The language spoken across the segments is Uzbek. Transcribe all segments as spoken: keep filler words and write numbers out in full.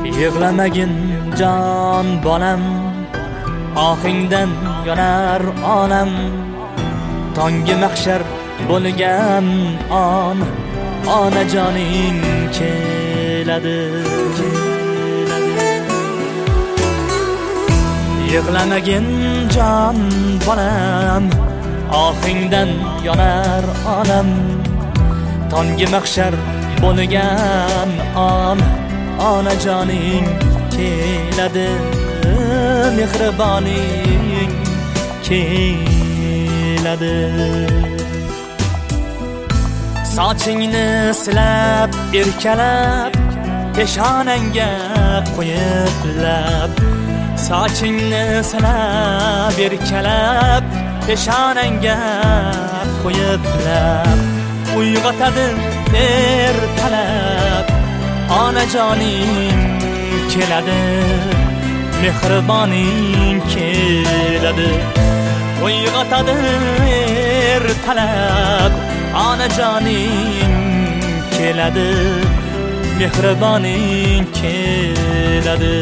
Yig'lamagin jon bolam, ohingdan yonar olam. Tongi mahshar bo'lgan on, onajoning keladi. Yig'lamagin jon bolam, ohingdan yonar olam. Tongi mahshar bo'lgan on, onajoning keladi. Mehriboning keladi. Sochingni silab erkalab, peshonangga qo'yib lab. Sochingni silab erkalab, peshonangga qo'yib lab. Uyg'otadi ertalab, onajoning keladi. Mehriboning keladi. Uyg'otadi ertalab, onajoning keladi. Mehriboning keladi.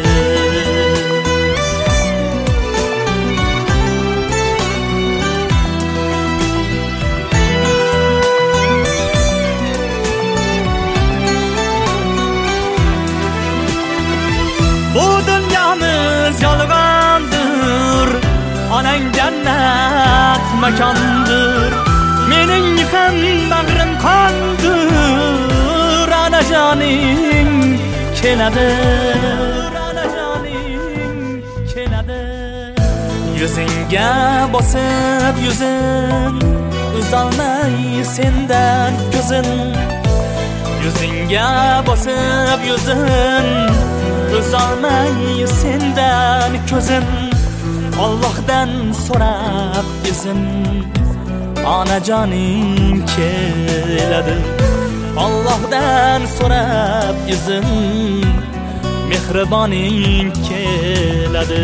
Bu dünyamız yolg'ondir, onang jannat makondir. Mening ham bag'rim qondir, onajoning keladi. Onajoning keladi. Yuzingga bosib yuzin, uzolmay sendan ko'zin. Yuzingga bosib yuzin, uzolmay sendan ko'zim. Allohdan so'rab izin, onajoning keladi. Allohdan so'rab izin, mehriboning keladi.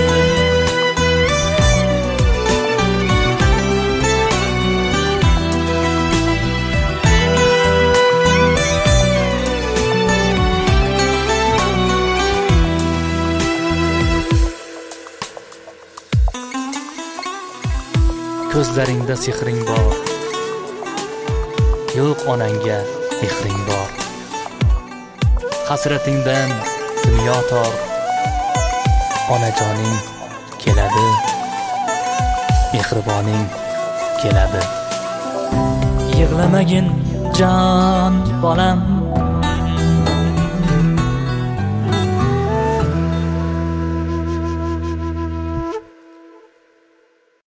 Ko'zlaringda sehring bor, yo'q onangga mehring bor. Hasratingdan dunyo tor, onajoning keladi. Mehriboning keladi. Yig'lamagin jon bolam,